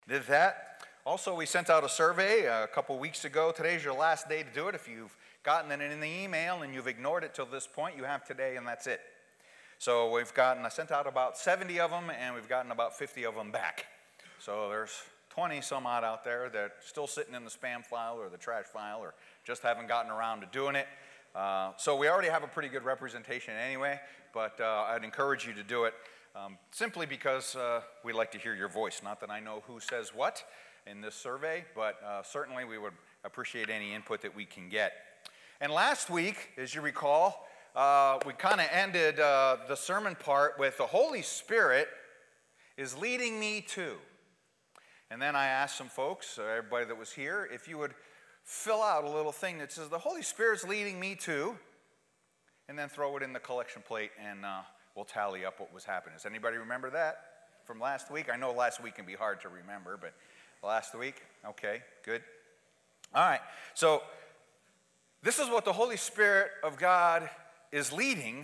Did that. Also, we sent out a survey a couple weeks ago. Today's your last day to do it. If you've gotten it in the email and you've ignored it till this point, you have today and that's it. So I sent out about 70 of them, and we've gotten about 50 of them back. So there's 20 some odd out there that are still sitting in the spam file or the trash file or just haven't gotten around to doing it. So we already have a pretty good representation anyway, but I'd encourage you to do it simply because we like to hear your voice. Not that I know who says what in this survey, but certainly we would appreciate any input that we can get. And last week, as you recall, we kind of ended the sermon part with the Holy Spirit is leading me to. And then I asked some folks, everybody that was here, if you would fill out a little thing that says, the Holy Spirit's leading me to, and then throw it in the collection plate, and we'll tally up what was happening. Does anybody remember that from last week? I know last week can be hard to remember, but last week? Okay, good. All right, so this is what the Holy Spirit of God is leading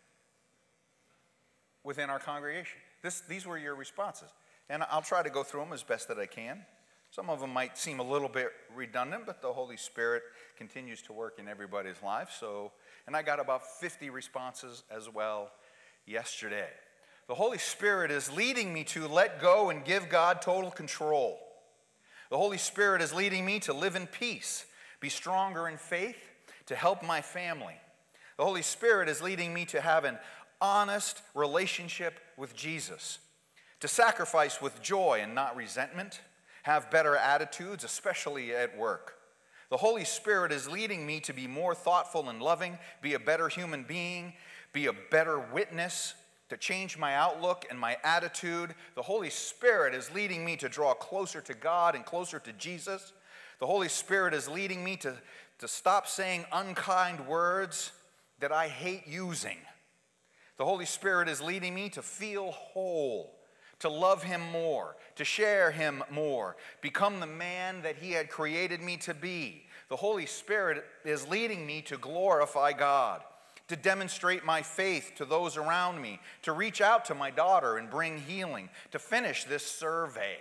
within our congregation. These were your responses. And I'll try to go through them as best that I can. Some of them might seem a little bit redundant, but the Holy Spirit continues to work in everybody's life. And I got about 50 responses as well yesterday. The Holy Spirit is leading me to let go and give God total control. The Holy Spirit is leading me to live in peace, be stronger in faith, to help my family. The Holy Spirit is leading me to have an honest relationship with Jesus, to sacrifice with joy and not resentment, have better attitudes, especially at work. The Holy Spirit is leading me to be more thoughtful and loving, be a better human being, be a better witness, to change my outlook and my attitude. The Holy Spirit is leading me to draw closer to God and closer to Jesus. The Holy Spirit is leading me to stop saying unkind words that I hate using. The Holy Spirit is leading me to feel whole, to love Him more, to share Him more, become the man that He had created me to be. The Holy Spirit is leading me to glorify God, to demonstrate my faith to those around me, to reach out to my daughter and bring healing, to finish this survey.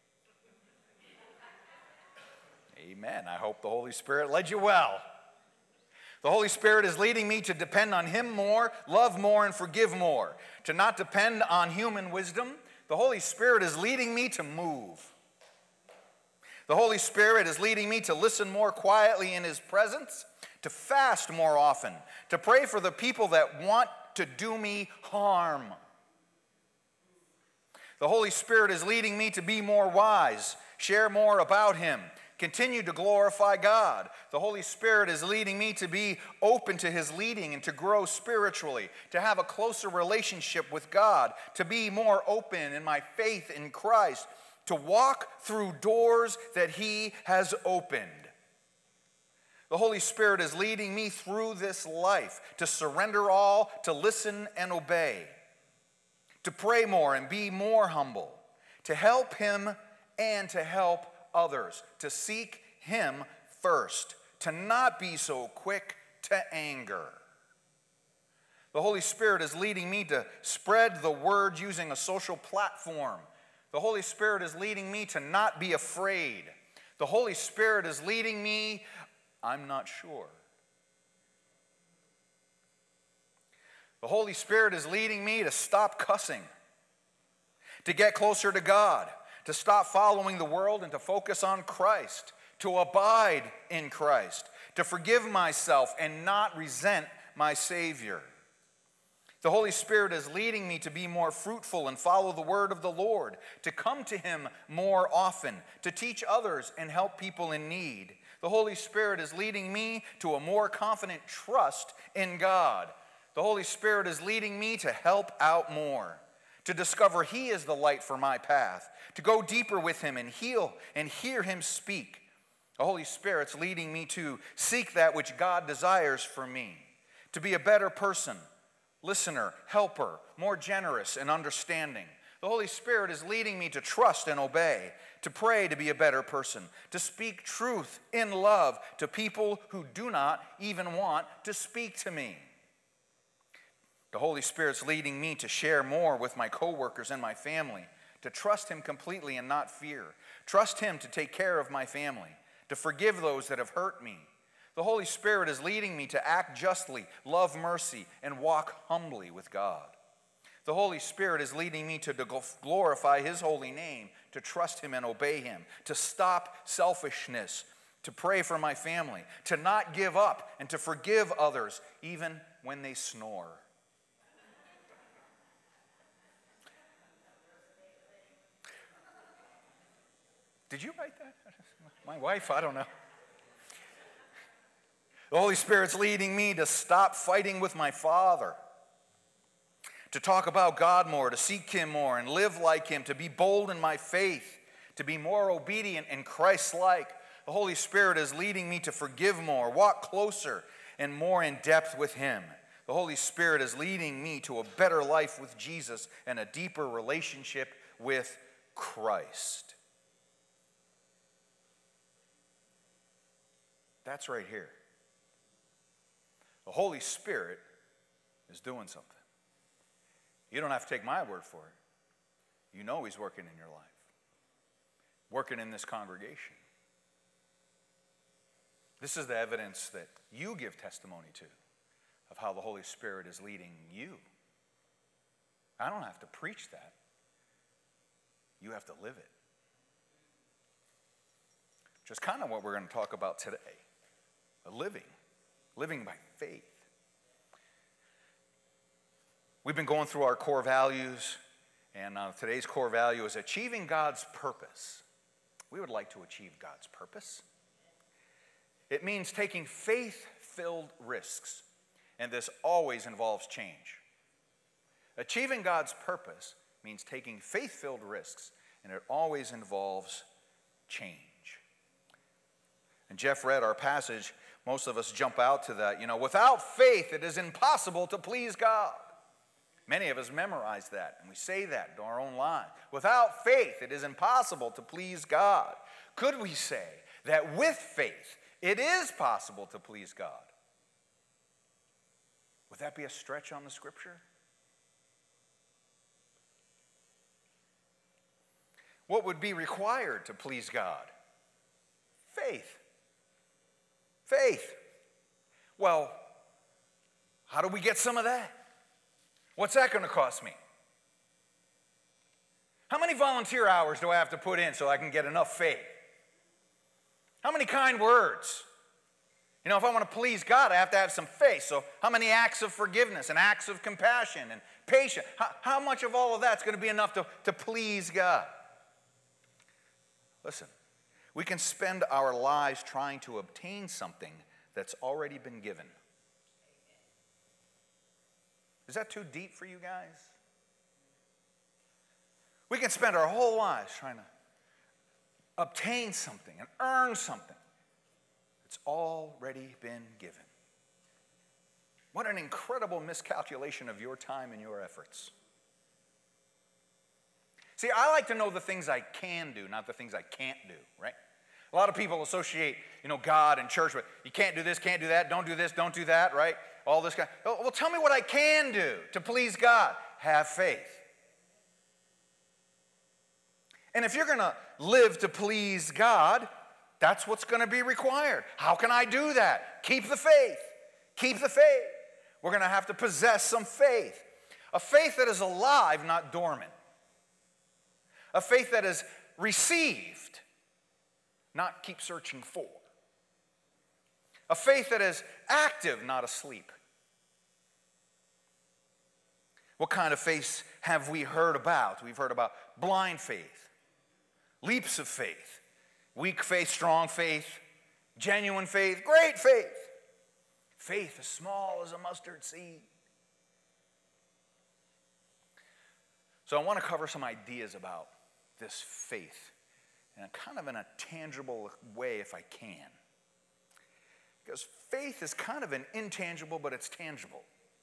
Amen. I hope the Holy Spirit led you well. The Holy Spirit is leading me to depend on Him more, love more, and forgive more, to not depend on human wisdom. The Holy Spirit is leading me to move. The Holy Spirit is leading me to listen more quietly in His presence, to fast more often, to pray for the people that want to do me harm. The Holy Spirit is leading me to be more wise, share more about Him, continue to glorify God. The Holy Spirit is leading me to be open to His leading and to grow spiritually, to have a closer relationship with God, to be more open in my faith in Christ, to walk through doors that He has opened. The Holy Spirit is leading me through this life, to surrender all, to listen and obey, to pray more and be more humble, to help Him and to help others, to seek Him first, to not be so quick to anger. The Holy Spirit is leading me to spread the word using a social platform. The Holy Spirit is leading me to not be afraid. The Holy Spirit is leading me, I'm not sure. The Holy Spirit is leading me to stop cussing, to get closer to God, to stop following the world and to focus on Christ, to abide in Christ, to forgive myself and not resent my Savior. The Holy Spirit is leading me to be more fruitful and follow the word of the Lord, to come to Him more often, to teach others and help people in need. The Holy Spirit is leading me to a more confident trust in God. The Holy Spirit is leading me to help out more, to discover He is the light for my path, to go deeper with Him and heal and hear Him speak. The Holy Spirit's leading me to seek that which God desires for me, to be a better person, listener, helper, more generous and understanding. The Holy Spirit is leading me to trust and obey, to pray to be a better person, to speak truth in love to people who do not even want to speak to me. The Holy Spirit's leading me to share more with my coworkers and my family, to trust him completely and not fear. Trust him to take care of my family, to forgive those that have hurt me. The Holy Spirit is leading me to act justly, love mercy, and walk humbly with God. The Holy Spirit is leading me to glorify his holy name, to trust him and obey him, to stop selfishness, to pray for my family, to not give up, and to forgive others, even when they snore. Did you write that? My wife, I don't know. The Holy Spirit's leading me to stop fighting with my father, to talk about God more, to seek him more, and live like him, to be bold in my faith, to be more obedient and Christ-like. The Holy Spirit is leading me to forgive more, walk closer and more in depth with him. The Holy Spirit is leading me to a better life with Jesus and a deeper relationship with Christ. That's right here. The Holy Spirit is doing something. You don't have to take my word for it. You know he's working in your life, working in this congregation. This is the evidence that you give testimony to of how the Holy Spirit is leading you. I don't have to preach that. You have to live it. Which is kind of what we're going to talk about today. Living by faith. We've been going through our core values, and today's core value is achieving God's purpose. We would like to achieve God's purpose. It means taking faith-filled risks, and this always involves change. Achieving God's purpose means taking faith-filled risks, and it always involves change. And Jeff read our passage. Most of us jump out to that. Without faith, it is impossible to please God. Many of us memorize that, and we say that in our own lives. Without faith, it is impossible to please God. Could we say that with faith, it is possible to please God? Would that be a stretch on the scripture? What would be required to please God? Faith. Faith. Well, how do we get some of that? What's that going to cost me? How many volunteer hours do I have to put in so I can get enough faith? How many kind words? If I want to please God, I have to have some faith. So how many acts of forgiveness and acts of compassion and patience? How much of all of that's going to be enough to please God? Listen, we can spend our lives trying to obtain something that's already been given. Is that too deep for you guys? We can spend our whole lives trying to obtain something and earn something that's already been given. What an incredible miscalculation of your time and your efforts. See, I like to know the things I can do, not the things I can't do, right? A lot of people associate, God and church with, you can't do this, can't do that, don't do this, don't do that, right? All this kind of, well, tell me what I can do to please God. Have faith. And if you're going to live to please God, that's what's going to be required. How can I do that? Keep the faith. Keep the faith. We're going to have to possess some faith. A faith that is alive, not dormant. A faith that is received, not keep searching for. A faith that is active, not asleep. What kind of faith have we heard about? We've heard about blind faith, leaps of faith, weak faith, strong faith, genuine faith, great faith. Faith as small as a mustard seed. So I want to cover some ideas about this faith, and kind of in a tangible way if I can. Because faith is kind of an intangible, but it's tangible.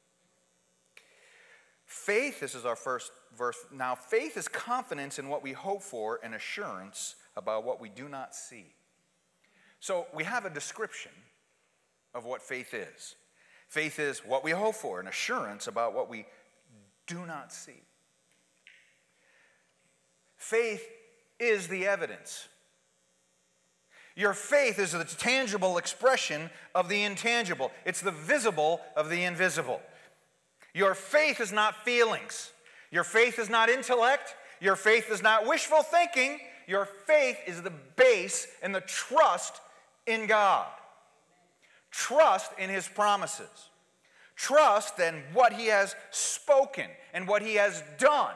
Faith, this is our first verse. Now, faith is confidence in what we hope for and assurance about what we do not see. So we have a description of what faith is. Faith is what we hope for and assurance about what we do not see. faith is the evidence. Your faith is the tangible expression of the intangible. It's the visible of the invisible. Your faith is not feelings. Your faith is not intellect. Your faith is not wishful thinking. Your faith is the base and the trust in God. Trust in His promises. Trust in what He has spoken and what He has done.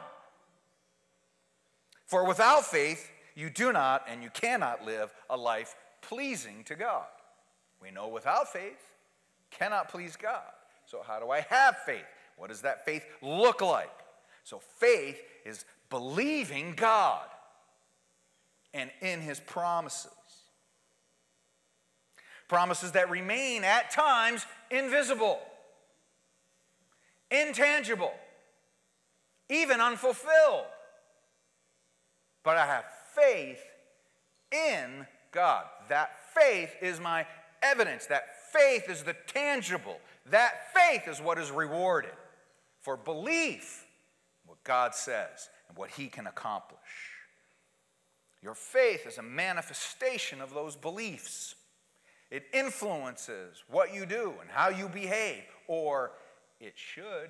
For without faith, you do not and you cannot live a life pleasing to God. We know without faith, cannot please God. So how do I have faith? What does that faith look like? So faith is believing God and in His promises. Promises that remain at times invisible, intangible, even unfulfilled. But I have faith in God. That faith is my evidence. That faith is the tangible. That faith is what is rewarded for belief in what God says and what He can accomplish. Your faith is a manifestation of those beliefs. It influences what you do and how you behave, or it should.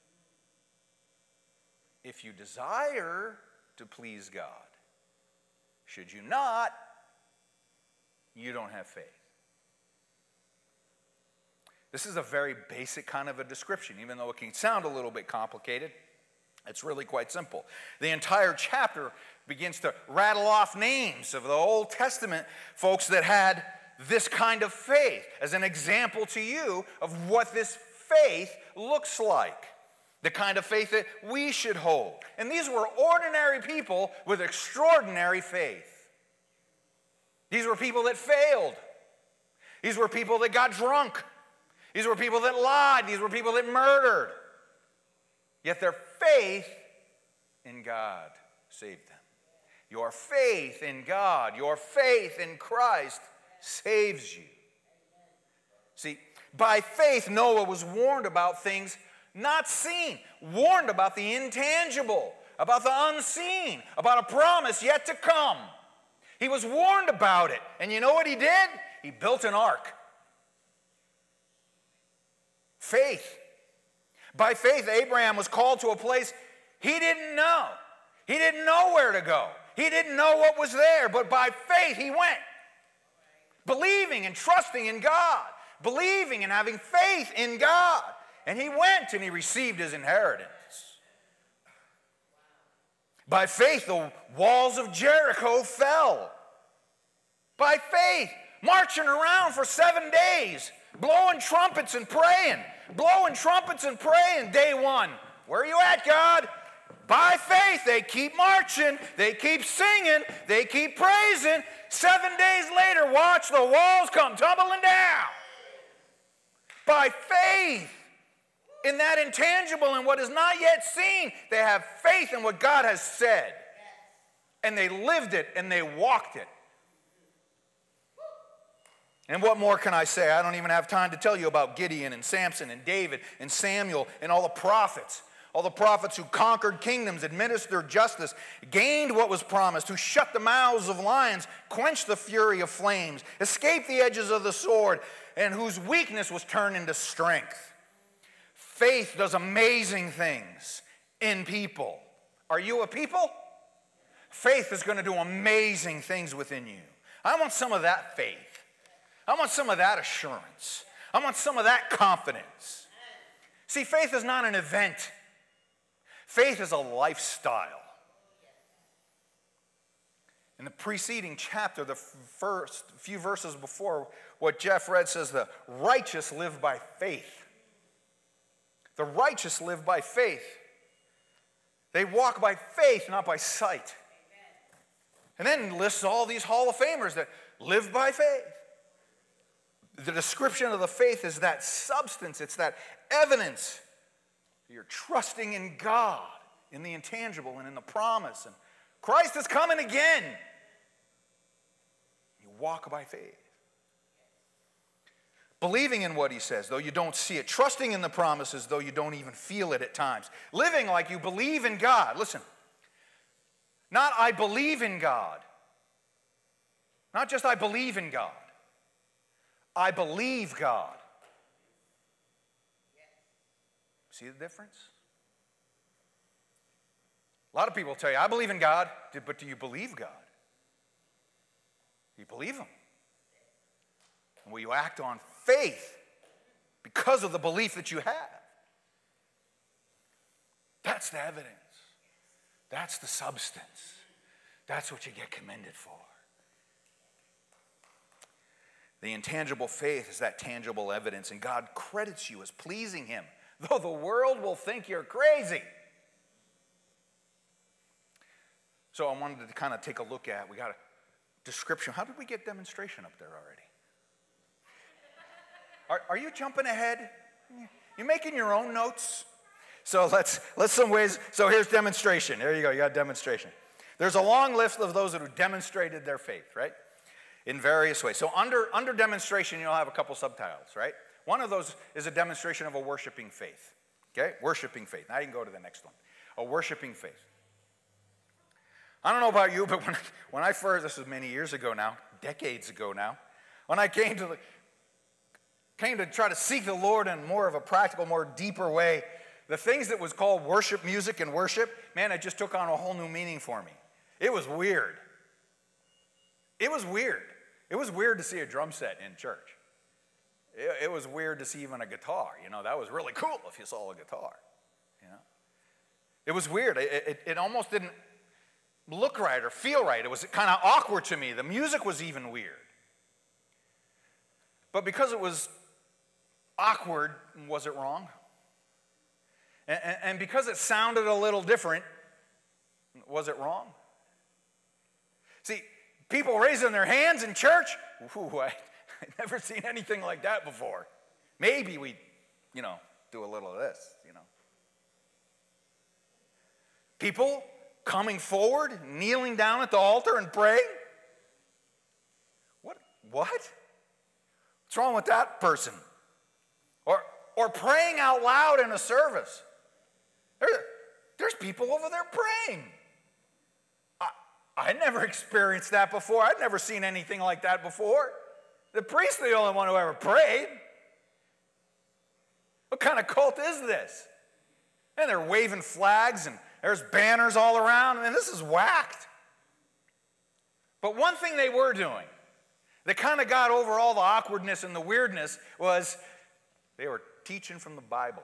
If you desire to please God. Should you not, you don't have faith. This is a very basic kind of a description, even though it can sound a little bit complicated. It's really quite simple. The entire chapter begins to rattle off names of the Old Testament folks that had this kind of faith as an example to you of what this faith looks like. The kind of faith that we should hold. And these were ordinary people with extraordinary faith. These were people that failed. These were people that got drunk. These were people that lied. These were people that murdered. Yet their faith in God saved them. Your faith in God, your faith in Christ saves you. See, by faith Noah was warned about things not seen, warned about the intangible, about the unseen, about a promise yet to come. He was warned about it. And you know what he did? He built an ark. Faith. By faith, Abraham was called to a place he didn't know. He didn't know where to go. He didn't know what was there, but by faith he went. Believing and trusting in God. Believing and having faith in God. And he went and he received his inheritance. By faith, the walls of Jericho fell. By faith, marching around for 7 days, blowing trumpets and praying. Blowing trumpets and praying. Day one, where are you at, God? By faith, they keep marching, they keep singing, they keep praising. 7 days later, watch the walls come tumbling down. By faith. In that intangible and what is not yet seen, they have faith in what God has said. And they lived it and they walked it. And what more can I say? I don't even have time to tell you about Gideon and Samson and David and Samuel and all the prophets. All the prophets who conquered kingdoms, administered justice, gained what was promised, who shut the mouths of lions, quenched the fury of flames, escaped the edges of the sword, and whose weakness was turned into strength. Faith does amazing things in people. Are you a people? Faith is going to do amazing things within you. I want some of that faith. I want some of that assurance. I want some of that confidence. See, faith is not an event. Faith is a lifestyle. In the preceding chapter, the first few verses before what Jeff read says the righteous live by faith. The righteous live by faith. They walk by faith, not by sight. And then lists all these Hall of Famers that live by faith. The description of the faith is that substance. It's that evidence. You're trusting in God, in the intangible and in the promise. And Christ is coming again. You walk by faith. Believing in what he says, though you don't see it. Trusting in the promises, though you don't even feel it at times. Living like you believe in God. Listen, Not I believe in God. Not just I believe in God. I believe God. See the difference? A lot of people tell you, I believe in God, but do you believe God? Do you believe Him? And will you act on faith because of the belief that you have? That's the evidence. That's the substance. That's what you get commended for. The intangible faith is that tangible evidence, and God credits you as pleasing Him, though the world will think you're crazy. So I wanted to kind of take a look at, we got a description. How did we get demonstration up there already? Are you jumping ahead? You making your own notes? So let's some ways. So here's demonstration. There you go. You got demonstration. There's a long list of those that have demonstrated their faith, right? In various ways. So under demonstration, you'll have a couple subtitles, right? One of those is a demonstration of a worshiping faith. Okay? Worshiping faith. Now you can go to the next one. A worshiping faith. I don't know about you, but when I first, this was many years ago now, decades ago now, when I came to try to seek the Lord in more of a practical, more deeper way, the things that was called worship music and worship, man, it just took on a whole new meaning for me. It was weird. It was weird. It was weird to see a drum set in church. It was weird to see even a guitar. You know, that was really cool if you saw a guitar. You know, it was weird. It almost didn't look right or feel right. It was kind of awkward to me. The music was even weird. But because it was awkward, was it wrong? And because it sounded a little different, was it wrong? See, people raising their hands in church, I'd never seen anything like that before. Maybe we, do a little of this, People coming forward, kneeling down at the altar and praying. What? What's wrong with that person? Or praying out loud in a service. There's people over there praying. I never experienced that before. I'd never seen anything like that before. The priest's the only one who ever prayed. What kind of cult is this? And they're waving flags and there's banners all around. I mean, this is whacked. But one thing they were doing that kind of got over all the awkwardness and the weirdness was they were teaching from the Bible,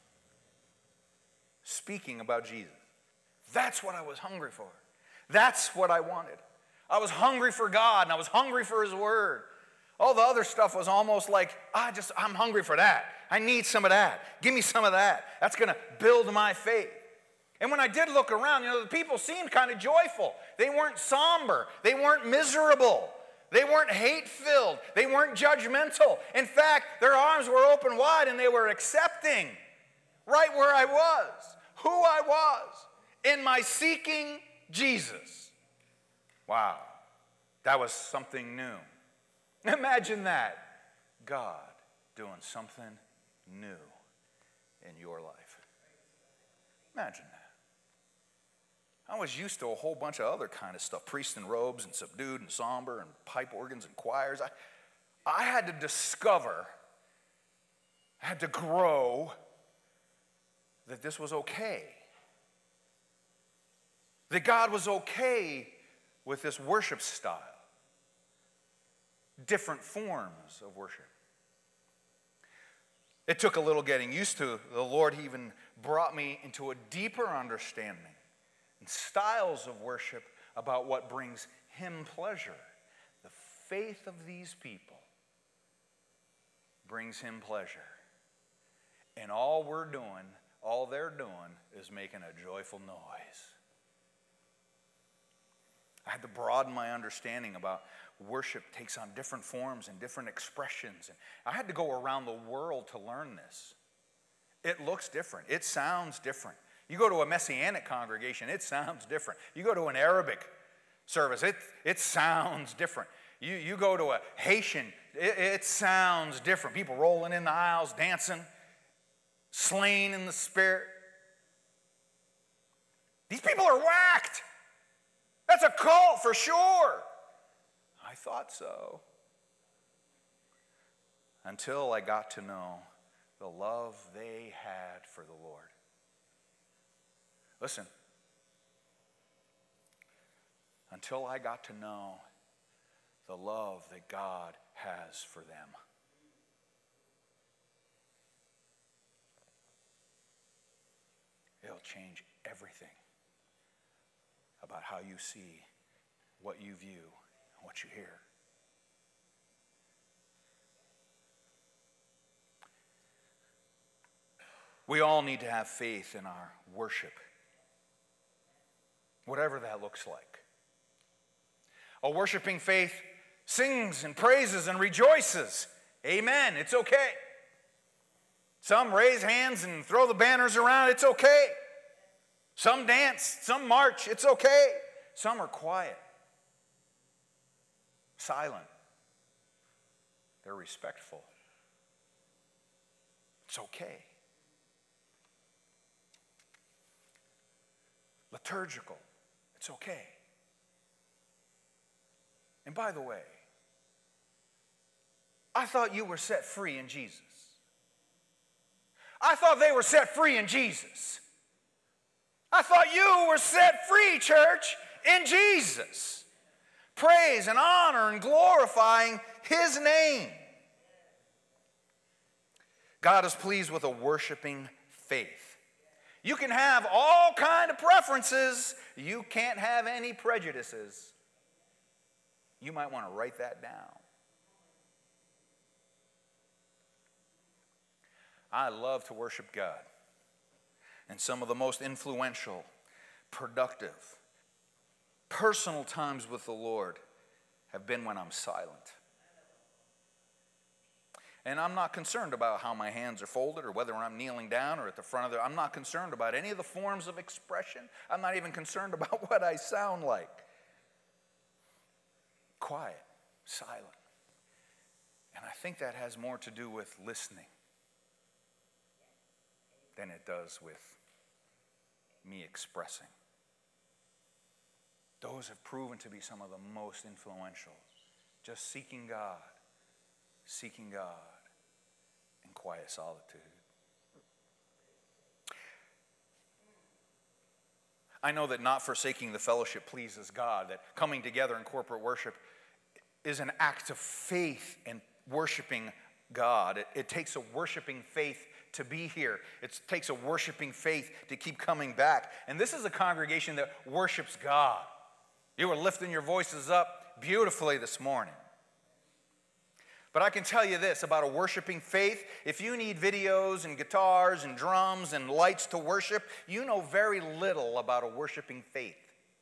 speaking about Jesus. That's what I was hungry for. That's what I wanted. I was hungry for God, and I was hungry for His Word. All the other stuff was almost like, I'm hungry for that. I need some of that. Give me some of that. That's going to build my faith. And when I did look around, the people seemed kind of joyful. They weren't somber. They weren't miserable. They weren't hate-filled. They weren't judgmental. In fact, their arms were open wide and they were accepting right where I was, who I was, in my seeking Jesus. Wow, that was something new. Imagine that. God doing something new in your life. Imagine that. I was used to a whole bunch of other kind of stuff, priests in robes and subdued and somber and pipe organs and choirs. I had to discover, I had to grow that this was okay. That God was okay with this worship style. Different forms of worship. It took a little getting used to. The Lord even brought me into a deeper understanding and styles of worship about what brings Him pleasure. The faith of these people brings Him pleasure. And all they're doing is making a joyful noise. I had to broaden my understanding about worship takes on different forms and different expressions. And I had to go around the world to learn this. It looks different. It sounds different. You go to a Messianic congregation, it sounds different. You go to an Arabic service, it sounds different. You go to a Haitian, it sounds different. People rolling in the aisles, dancing, slain in the spirit. These people are whacked. That's a cult for sure. I thought so. Until I got to know the love they had for the Lord. Listen. Until I got to know the love that God has for them. It'll change everything about how you see, what you view, and what you hear. We all need to have faith in our worship, whatever that looks like. A worshiping faith sings and praises and rejoices. Amen. It's okay. Some raise hands and throw the banners around. It's okay. Some dance, some march. It's okay. Some are quiet, silent. They're respectful. It's okay. Liturgical. It's okay. And by the way, I thought you were set free in Jesus. I thought they were set free in Jesus. I thought you were set free, church, in Jesus. Praise and honor and glorifying His name. God is pleased with a worshiping faith. You can have all kind of preferences. You can't have any prejudices. You might want to write that down. I love to worship God. And some of the most influential, productive, personal times with the Lord have been when I'm silent. And I'm not concerned about how my hands are folded or whether I'm kneeling down or at the front of the... I'm not concerned about any of the forms of expression. I'm not even concerned about what I sound like. Quiet, silent. And I think that has more to do with listening than it does with me expressing. Those have proven to be some of the most influential. Just seeking God in quiet solitude. I know that not forsaking the fellowship pleases God, that coming together in corporate worship is an act of faith in worshiping God. It takes a worshiping faith to be here. It takes a worshiping faith to keep coming back. And this is a congregation that worships God. You were lifting your voices up beautifully this morning. But I can tell you this about a worshiping faith. If you need videos and guitars and drums and lights to worship, you know very little about a worshiping faith.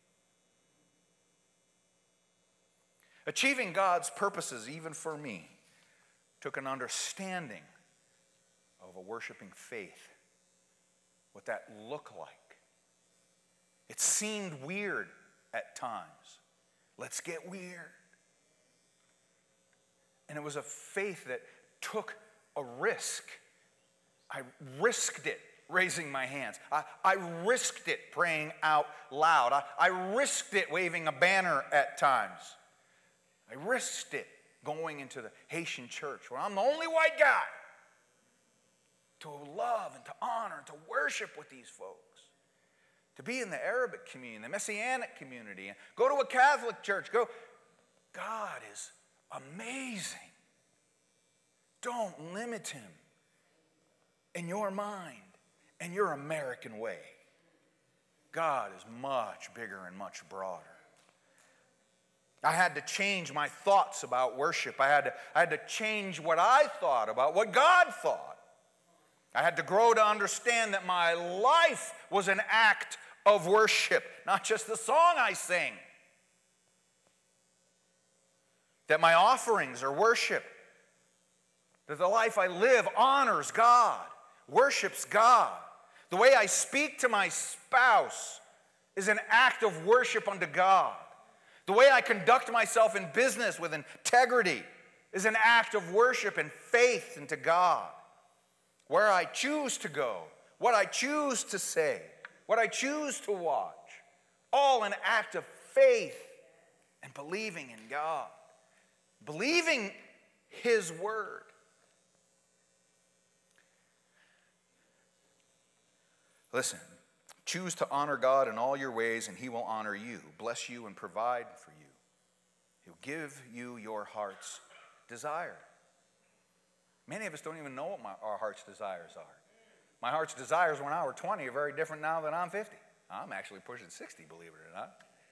Achieving God's purposes, even for me, took an understanding of a worshiping faith, what that looked like. It seemed weird at times. Let's get weird. And it was a faith that took a risk. I risked it raising my hands. I risked it praying out loud. I risked it waving a banner at times. I risked it going into the Haitian church where I'm the only white guy to love and to honor and to worship with these folks. To be in the Arabic community, the Messianic community, and go to a Catholic church. God is amazing. Don't limit Him in your mind and your American way. God is much bigger and much broader. I had to change my thoughts about worship. I had to change what I thought about what God thought. I had to grow to understand that my life was an act of worship, not just the song I sing. That my offerings are worship. That the life I live honors God, worships God. The way I speak to my spouse is an act of worship unto God. The way I conduct myself in business with integrity is an act of worship and faith into God. Where I choose to go, what I choose to say, what I choose to watch, all an act of faith and believing in God, believing His word. Listen, choose to honor God in all your ways, and He will honor you, bless you, and provide for you. He'll give you your heart's desire. Many of us don't even know what our heart's desires are. My heart's desires when I was 20 are very different now than I'm 50. I'm actually pushing 60, believe it or not.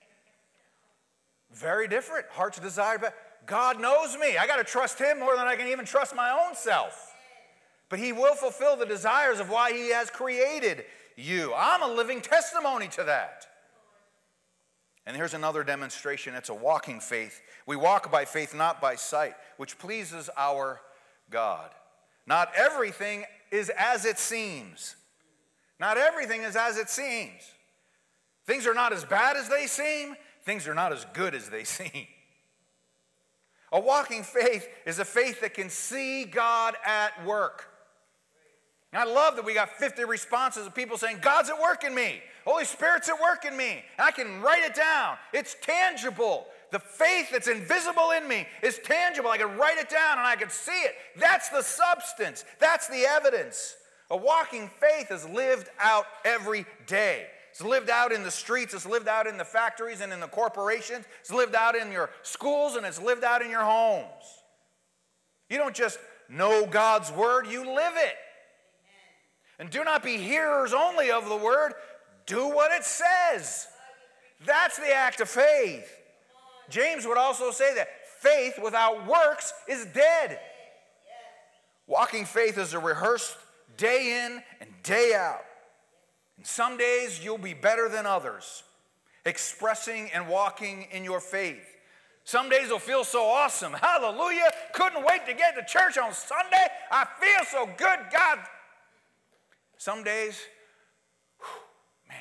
Very different. Heart's desire. But God knows me. I got to trust Him more than I can even trust my own self. But He will fulfill the desires of why He has created you. I'm a living testimony to that. And here's another demonstration. It's a walking faith. We walk by faith, not by sight, which pleases our God. Not everything is as it seems. Not everything is as it seems. Things are not as bad as they seem. Things are not as good as they seem. A walking faith is a faith that can see God at work. And I love that we got 50 responses of people saying, God's at work in me. Holy Spirit's at work in me. And I can write it down. It's tangible. The faith that's invisible in me is tangible. I can write it down and I can see it. That's the substance. That's the evidence. A walking faith is lived out every day. It's lived out in the streets. It's lived out in the factories and in the corporations. It's lived out in your schools, and it's lived out in your homes. You don't just know God's word, you live it. And do not be hearers only of the word. Do what it says. That's the act of faith. James would also say that faith without works is dead. Walking faith is a rehearsed day in and day out. And some days you'll be better than others, expressing and walking in your faith. Some days will feel so awesome. Hallelujah. Couldn't wait to get to church on Sunday. I feel so good. God. Some days, man,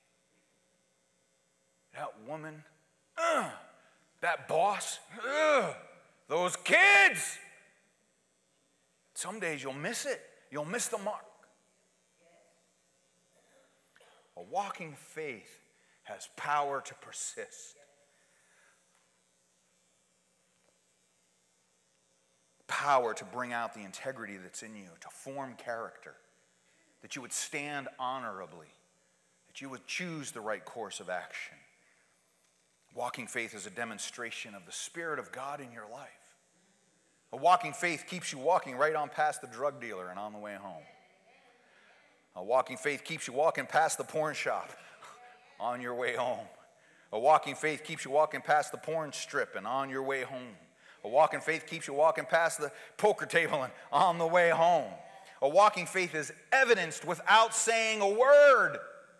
that woman, that boss, those kids. Some days you'll miss it. You'll miss the mark. A walking faith has power to persist. Power to bring out the integrity that's in you, to form character, that you would stand honorably, that you would choose the right course of action. Walking faith is a demonstration of the Spirit of God in your life. A walking faith keeps you walking right on past the drug dealer and on the way home. A walking faith keeps you walking past the porn shop on your way home. A walking faith keeps you walking past the porn strip and on your way home. A walking faith keeps you walking past the poker table and on the way home. A walking faith is evidenced without saying a word.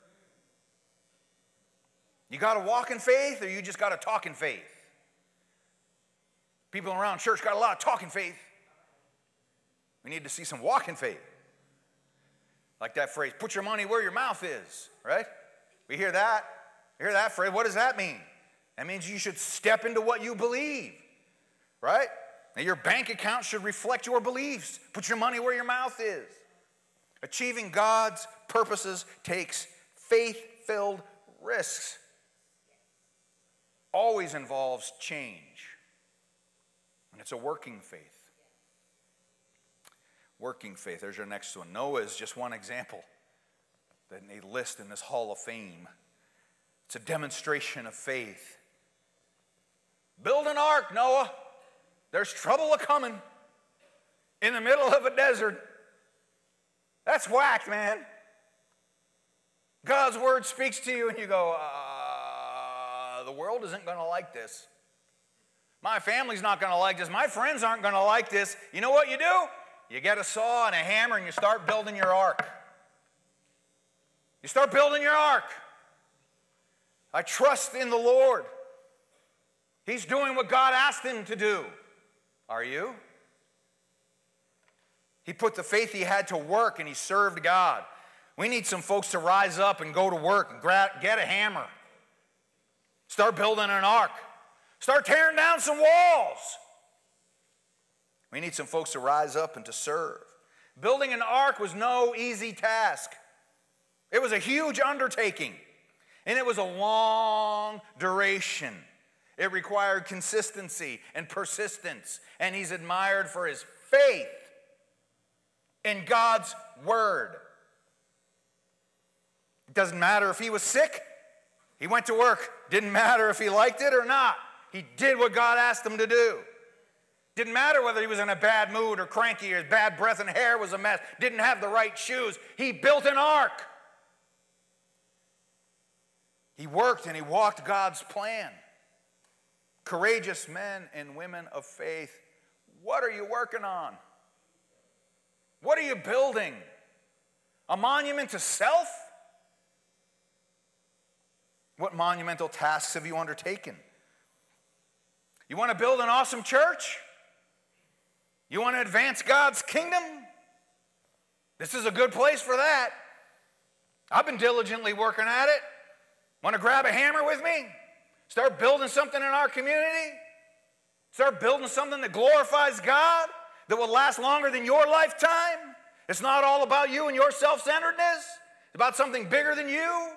You got to walk in faith, or you just got to talk in faith? People around church got a lot of talking faith. We need to see some walking faith. Like that phrase, put your money where your mouth is, right? We hear that. We hear that phrase. What does that mean? That means you should step into what you believe, right? Now, your bank account should reflect your beliefs. Put your money where your mouth is. Achieving God's purposes takes faith-filled risks. Always involves change. And it's a working faith. Working faith. There's your next one. Noah is just one example that they list in this Hall of Fame. It's a demonstration of faith. Build an ark, Noah. There's trouble a-coming in the middle of a desert. That's whacked, man. God's word speaks to you and you go, the world isn't going to like this. My family's not going to like this. My friends aren't going to like this. You know what you do? You get a saw and a hammer and you start building your ark. You start building your ark. I trust in the Lord. He's doing what God asked him to do. Are you? He put the faith he had to work and he served God. We need some folks to rise up and go to work and get a hammer. Start building an ark. Start tearing down some walls. We need some folks to rise up and to serve. Building an ark was no easy task. It was a huge undertaking. And it was a long duration. It required consistency and persistence. And he's admired for his faith in God's word. It doesn't matter if he was sick. He went to work. Didn't matter if he liked it or not. He did what God asked him to do. Didn't matter whether he was in a bad mood or cranky or his bad breath and hair was a mess. Didn't have the right shoes. He built an ark. He worked and he walked God's plan. Courageous men and women of faith, what are you working on? What are you building? A monument to self? What monumental tasks have you undertaken? You want to build an awesome church? You want to advance God's kingdom? This is a good place for that. I've been diligently working at it. Want to grab a hammer with me? Start building something in our community? Start building something that glorifies God, that will last longer than your lifetime? It's not all about you and your self-centeredness. It's about something bigger than you.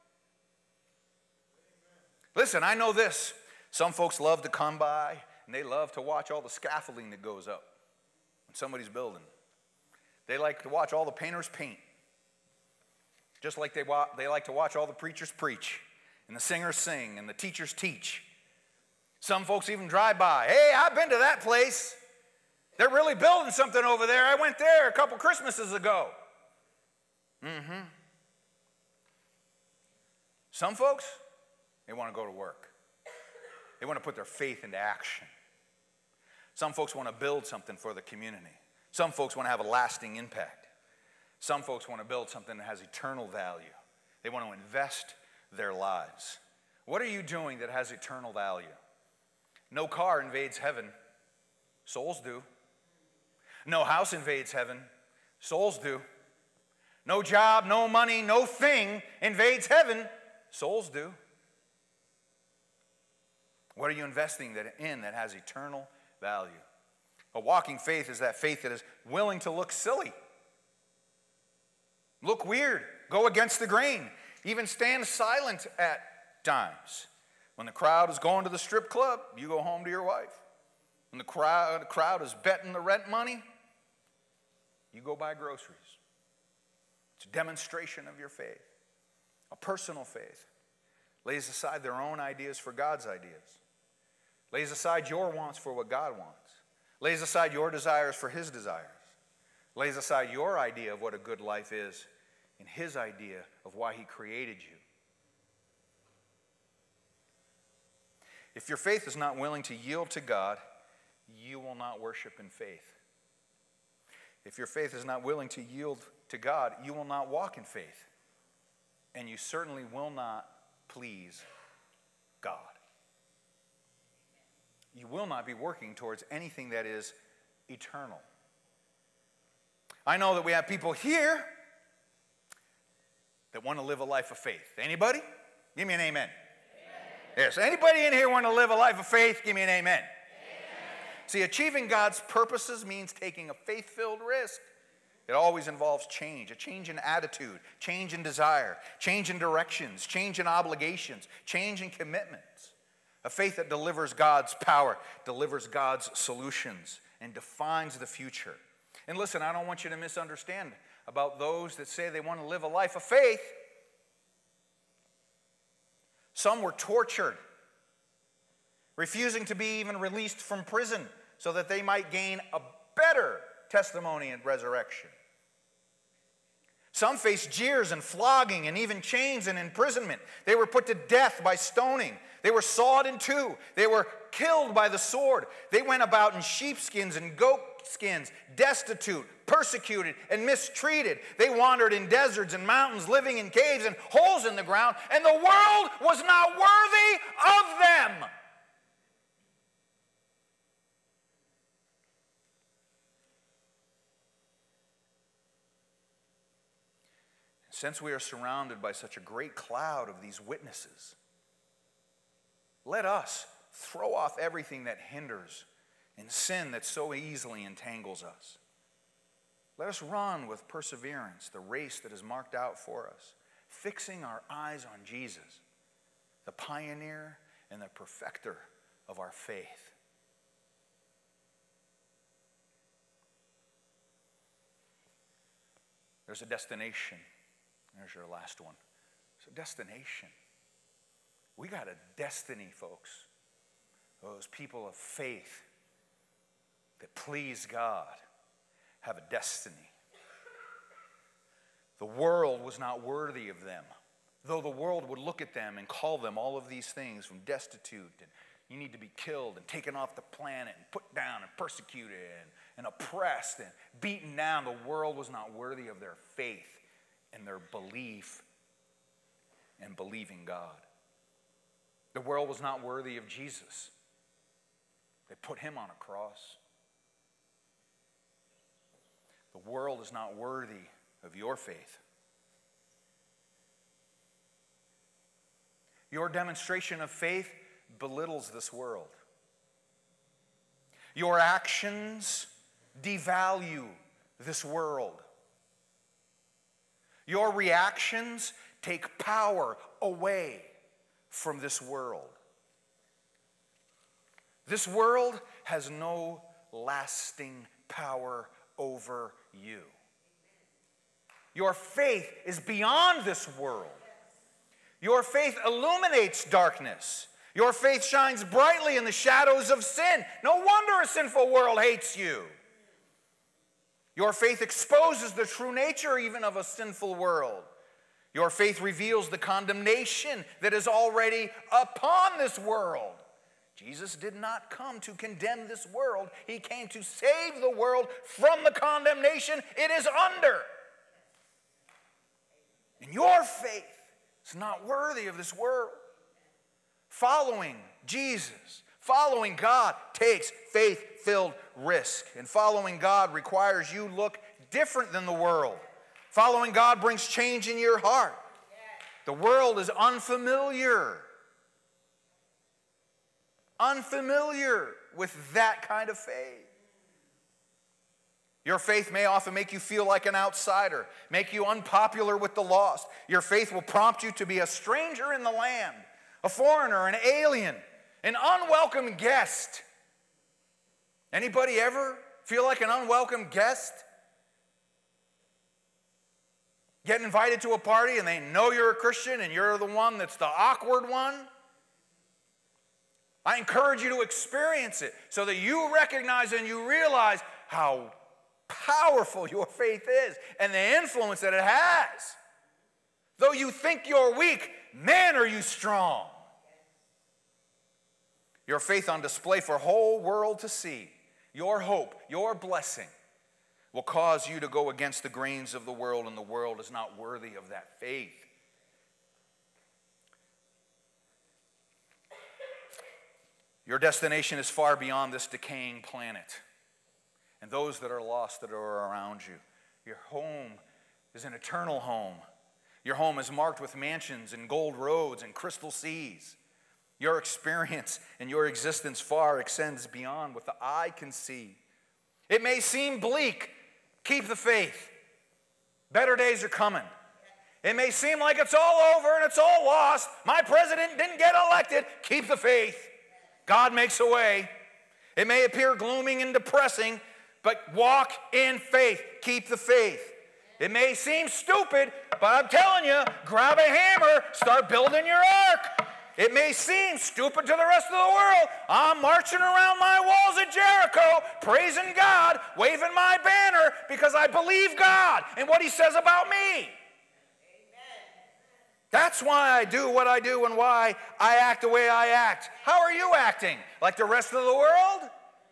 Listen, I know this. Some folks love to come by and they love to watch all the scaffolding that goes up when somebody's building. They like to watch all the painters paint. Just like they like to watch all the preachers preach and the singers sing and the teachers teach. Some folks even drive by. Hey, I've been to that place. They're really building something over there. I went there a couple Christmases ago. Some folks, they want to go to work. They want to put their faith into action. Some folks want to build something for the community. Some folks want to have a lasting impact. Some folks want to build something that has eternal value. They want to invest their lives. What are you doing that has eternal value? No car invades heaven. Souls do. No house invades heaven. Souls do. No job, no money, no thing invades heaven. Souls do. What are you investing in that has eternal value? A walking faith is that faith that is willing to look silly, look weird, go against the grain, even stand silent at times. When the crowd is going to the strip club, you go home to your wife. When the crowd is betting the rent money, you go buy groceries. It's a demonstration of your faith. A personal faith lays aside their own ideas for God's ideas. Lays aside your wants for what God wants. Lays aside your desires for his desires. Lays aside your idea of what a good life is and his idea of why he created you. If your faith is not willing to yield to God, you will not worship in faith. If your faith is not willing to yield to God, you will not walk in faith. And you certainly will not please God. You will not be working towards anything that is eternal. I know that we have people here that want to live a life of faith. Anybody? Give me an amen. Yes, anybody in here want to live a life of faith? Give me an amen. Amen. See, achieving God's purposes means taking a faith-filled risk. It always involves change, a change in attitude, change in desire, change in directions, change in obligations, change in commitments. A faith that delivers God's power, delivers God's solutions, and defines the future. And listen, I don't want you to misunderstand about those that say they want to live a life of faith. Some were tortured, refusing to be even released from prison so that they might gain a better testimony and resurrection. Some faced jeers and flogging and even chains and imprisonment. They were put to death by stoning. They were sawed in two. They were killed by the sword. They went about in sheepskins and goatskins, destitute, persecuted, and mistreated. They wandered in deserts and mountains, living in caves and holes in the ground, and the world was not worthy of them. Since we are surrounded by such a great cloud of these witnesses, let us throw off everything that hinders and sin that so easily entangles us. Let us run with perseverance the race that is marked out for us, fixing our eyes on Jesus, the pioneer and the perfecter of our faith. There's a destination. There's your last one. It's a destination. We got a destiny, folks. Those people of faith that please God have a destiny. The world was not worthy of them. Though the world would look at them and call them all of these things, from destitute, and you need to be killed and taken off the planet and put down and persecuted and oppressed and beaten down, the world was not worthy of their faith and their belief and believing God. The world was not worthy of Jesus. They put him on a cross. The world is not worthy of your faith. Your demonstration of faith belittles this world. Your actions devalue this world. Your reactions take power away from this world. This world has no lasting power over you. Your faith is beyond this world. Your faith illuminates darkness. Your faith shines brightly in the shadows of sin. No wonder a sinful world hates you. Your faith exposes the true nature even of a sinful world. Your faith reveals the condemnation that is already upon this world. Jesus did not come to condemn this world. He came to save the world from the condemnation it is under. And your faith is not worthy of this world. Following Jesus, following God takes faith-filled risk. And following God requires you look different than the world. Following God brings change in your heart. The world is unfamiliar with that kind of faith. Your faith may often make you feel like an outsider, make you unpopular with the lost. Your faith will prompt you to be a stranger in the land, a foreigner, an alien, an unwelcome guest. Anybody ever feel like an unwelcome guest? Get invited to a party and they know you're a Christian and you're the one that's the awkward one? I encourage you to experience it so that you recognize and you realize how powerful your faith is and the influence that it has. Though you think you're weak, man, are you strong. Your faith on display for a whole world to see. Your hope, your blessing will cause you to go against the grains of the world, and the world is not worthy of that faith. Your destination is far beyond this decaying planet and those that are lost that are around you. Your home is an eternal home. Your home is marked with mansions and gold roads and crystal seas. Your experience and your existence far extends beyond what the eye can see. It may seem bleak. Keep the faith. Better days are coming. It may seem like it's all over and it's all lost. My president didn't get elected. Keep the faith. God makes a way. It may appear glooming and depressing, but walk in faith. Keep the faith. It may seem stupid, but I'm telling you, grab a hammer, start building your ark. It may seem stupid to the rest of the world. I'm marching around my walls at Jericho, praising God, waving my banner because I believe God and what he says about me. Amen. That's why I do what I do and why I act the way I act. How are you acting? Like the rest of the world?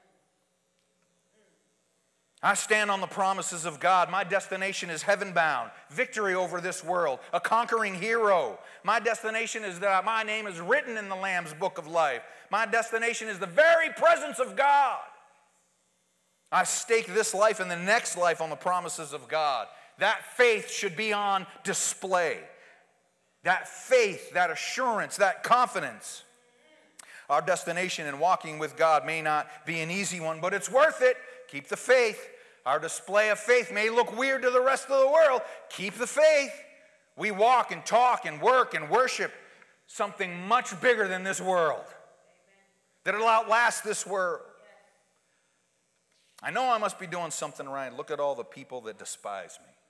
I stand on the promises of God. My destination is heaven-bound, victory over this world, a conquering hero. My destination is that my name is written in the Lamb's book of life. My destination is the very presence of God. I stake this life and the next life on the promises of God. That faith should be on display. That faith, that assurance, that confidence. Our destination in walking with God may not be an easy one, but it's worth it. Keep the faith. Our display of faith may look weird to the rest of the world. Keep the faith. We walk and talk and work and worship something much bigger than this world, that it'll outlast this world. I know I must be doing something right. Look at all the people that despise me.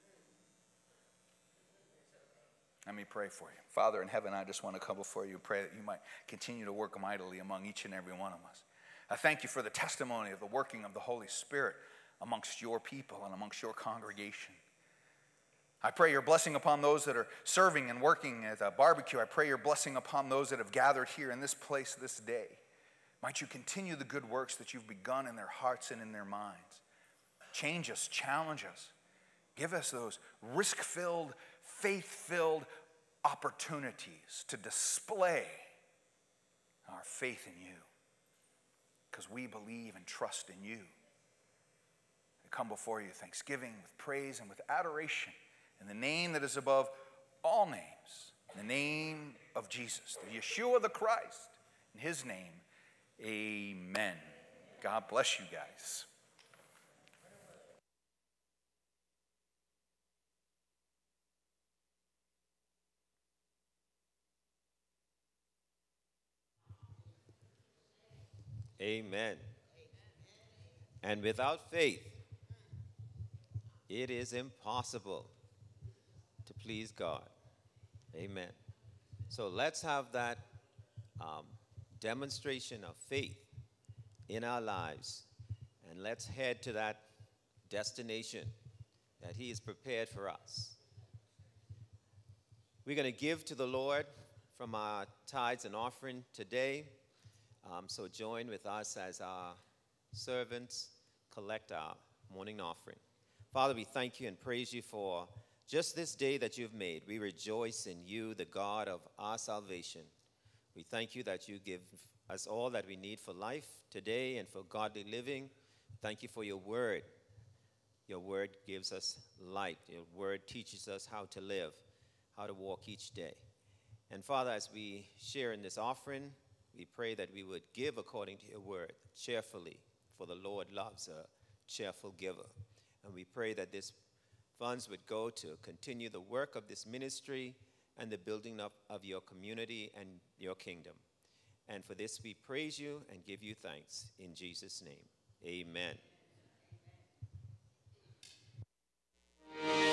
Let me pray for you. Father in heaven, I just want to come before you and pray that you might continue to work mightily among each and every one of us. I thank you for the testimony of the working of the Holy Spirit amongst your people and amongst your congregation. I pray your blessing upon those that are serving and working at a barbecue. I pray your blessing upon those that have gathered here in this place this day. Might you continue the good works that you've begun in their hearts and in their minds. Change us, challenge us. Give us those risk-filled, faith-filled opportunities to display our faith in you, because we believe and trust in you. We come before you thanksgiving with praise and with adoration in the name that is above all names, in the name of Jesus, the Yeshua the Christ. In his name, amen. God bless you guys. Amen. And without faith, it is impossible to please God. Amen. So let's have that demonstration of faith in our lives, and let's head to that destination that he has prepared for us. We're going to give to the Lord from our tithes and offering today. So join with us as our servants collect our morning offering. Father, we thank you and praise you for just this day that you've made. We rejoice in you, the God of our salvation. We thank you that you give us all that we need for life today and for godly living. Thank you for your word. Your word gives us light. Your word teaches us how to live, how to walk each day. And Father, as we share in this offering, we pray that we would give according to your word, cheerfully, for the Lord loves a cheerful giver. And we pray that these funds would go to continue the work of this ministry and the building up of your community and your kingdom. And for this we praise you and give you thanks. In Jesus' name, amen.